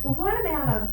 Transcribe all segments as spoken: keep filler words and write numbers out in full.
Well, what about a,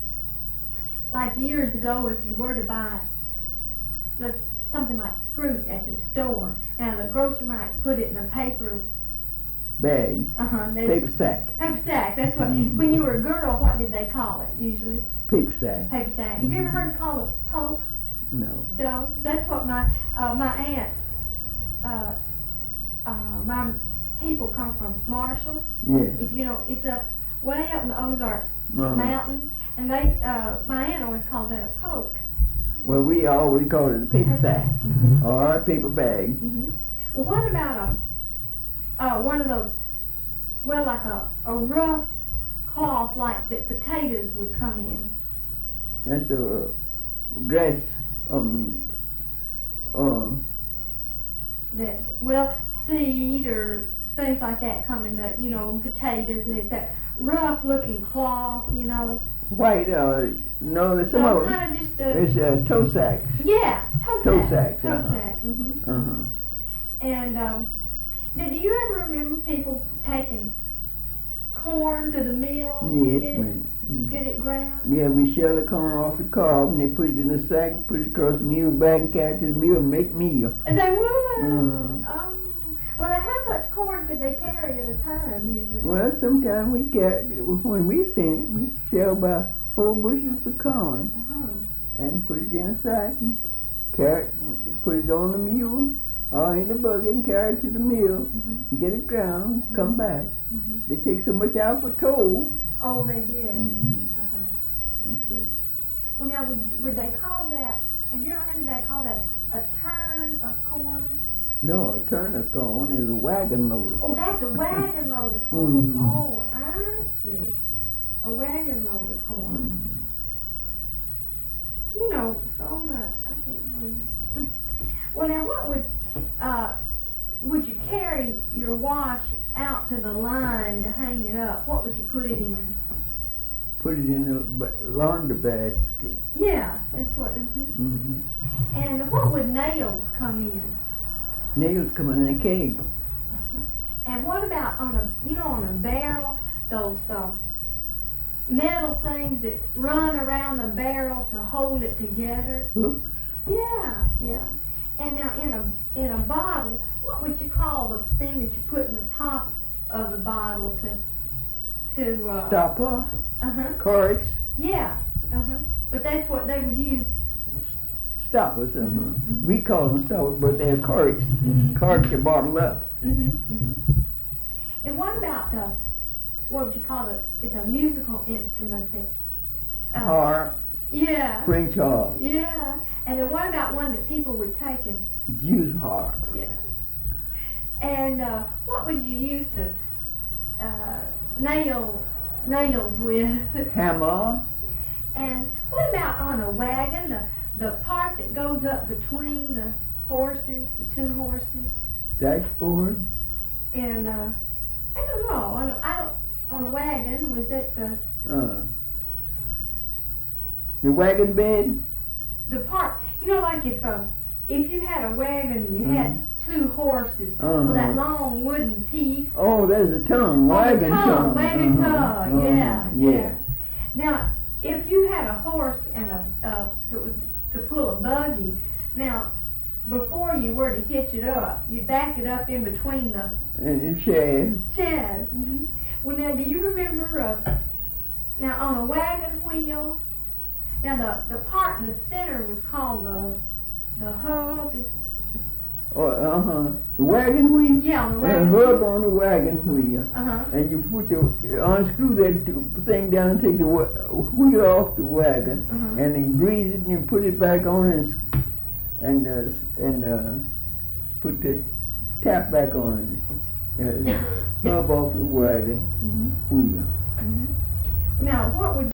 like years ago, if you were to buy, let's, something like fruit at the store, now the grocer might put it in a paper Bag. Uh-huh. Paper sack. Paper sack, that's what, Mm. when you were a girl, what did they call it usually? Paper sack. Paper sack. Have you ever heard it called a poke? No. No, that's what my, uh, my aunt, uh, uh, my people come from Marshall. Yeah. If you know, it's up, way up in the Ozark Uh-huh. Mountains, and they, uh, my aunt always called that a poke. Well, we always call it a paper sack Mm-hmm. or a paper bag. Mm-hmm. Well, what about a, uh, one of those, well, like a, a rough cloth like that potatoes would come in? That's a grass, um, um, That, well, seed or things like that come in the, you know, potatoes, and it's that rough looking cloth, you know. white, uh, no, there's some So of them. kind of just a, It's uh, toe sacks. yeah, toe, Toe sack. sacks, Toe uh-huh. sack, mm-hmm. Uh-huh. And, um, now, do you ever remember people taking corn to the mill? Yes, Get it, man. Mm. get it ground? Yeah, we shell the corn off the cob and they put it in a sack and put it across the mule back and carry it to the mill and make meal. And they would? Mhm. Oh. Well, now, how much corn could they carry at a time, usually? Well, sometimes we carry, when we seen it, we shell about four bushels of corn Uh-huh. and put it in a sack and carry it, put it on the mule or in the buggy and carry it to the mill, Mm-hmm. get it ground, come back. Mm-hmm. They take so much out for toll. Oh, they did? Mm-hmm. Uh-huh. And so, Well, now, would you, would they call that, have you ever heard anybody call that a turn of corn? no, a turnip corn is a wagon load. Oh, that's a wagon load of corn. Mhm. Oh, I see. A wagon load of corn. Mm. You know, so much. I can't believe it. Mm. Well, now, what would, uh, would you carry your wash out to the line to hang it up? What would you put it in? Put it in a ba- laundry basket. Yeah, that's what, mm-hmm. Mm-hmm. And what would nails come in? Nails come in a keg. And what about on a, you know, on a barrel, those uh, metal things that run around the barrel to hold it together? Oops. Yeah, yeah. And now in a in a bottle, what would you call the thing that you put in the top of the bottle to to uh, Stopper. Uh huh. Corks. Yeah. Uh huh. But that's what they would use. Stoppers. Uh-huh. Mhm. We call them stoppers, but they're corks. Mhm. Corks are bottled up. Mhm. Mhm. And what about uh, what would you call it? It's a musical instrument that. Uh, Harp. Yeah. French harp. Yeah. And then what about one that people would take and. Jews harp. Yeah. And uh, what would you use to uh, nail nails with? Hammer. And what about on a wagon, the the part that goes up between the horses, the two horses? Dashboard. And uh, I don't know. On a, I don't. On a wagon, was that the Uh. The wagon bed. the part? You know, like if uh, if you had a wagon and you had two horses, Uh-huh. well, that long wooden piece. Oh, there's a tongue. Oh, the Wagon tongue, tongue. wagon Uh-huh. tongue, Uh-huh. yeah, Yeah. yeah. Now, if you had a horse and a, uh, it was to pull a buggy, now, before you were to hitch it up, you back it up in between the And it's shaft. shafts. Mm-hmm. Well, now, do you remember, uh, now, on a wagon wheel, now, the, the part in the center was called the, the hub. Is, Oh, uh-huh. The wagon wheel. yeah, on the A wagon hub wheel. on the wagon wheel. Uh-huh. And you put the, unscrew that t- thing down and take the wa- wheel off the wagon, Uh-huh. and then grease it and then put it back on and s- and uh, s- and uh, put the tap back on it. Uh, hub off the wagon Mm-hmm. wheel. Mm-hmm. Now, what would